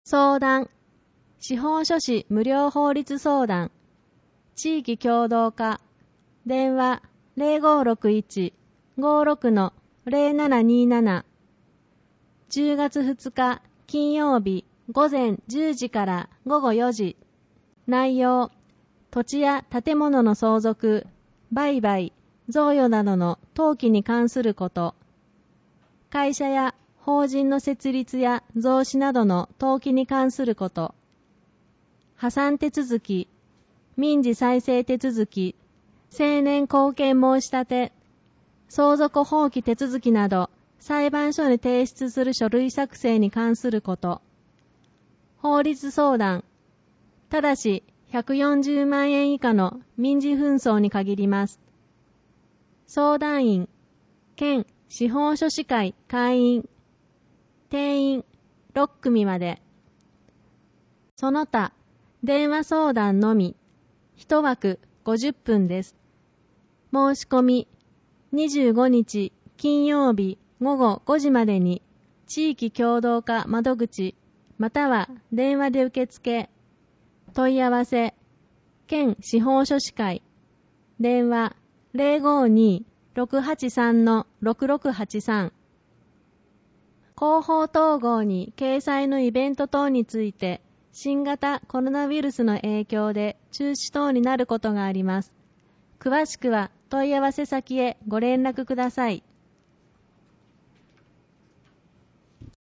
相談、司法書士無料法律相談、地域協同課、電話0561-56-0727、10月2日金曜日午前10時から午後4時、内容、土地や建物の相続、売買、贈与などの登記に関すること、会社や法人の設立や増資などの登記に関すること、破産手続き、民事再生手続き、成年後見申し立て、相続放棄手続きなど裁判所に提出する書類作成に関すること、法律相談、ただし140万円以下の民事紛争に限ります。相談員、県司法書士会会員、定員6組まで。その他、電話相談のみ、1枠50分です。申し込み、25日金曜日午後5時までに、地域協同課窓口、または電話で受付、問い合わせ、県司法書士会、電話052-683-6683、広報統合に掲載のイベント等について、新型コロナウイルスの影響で中止等になることがあります。詳しくは問い合わせ先へご連絡ください。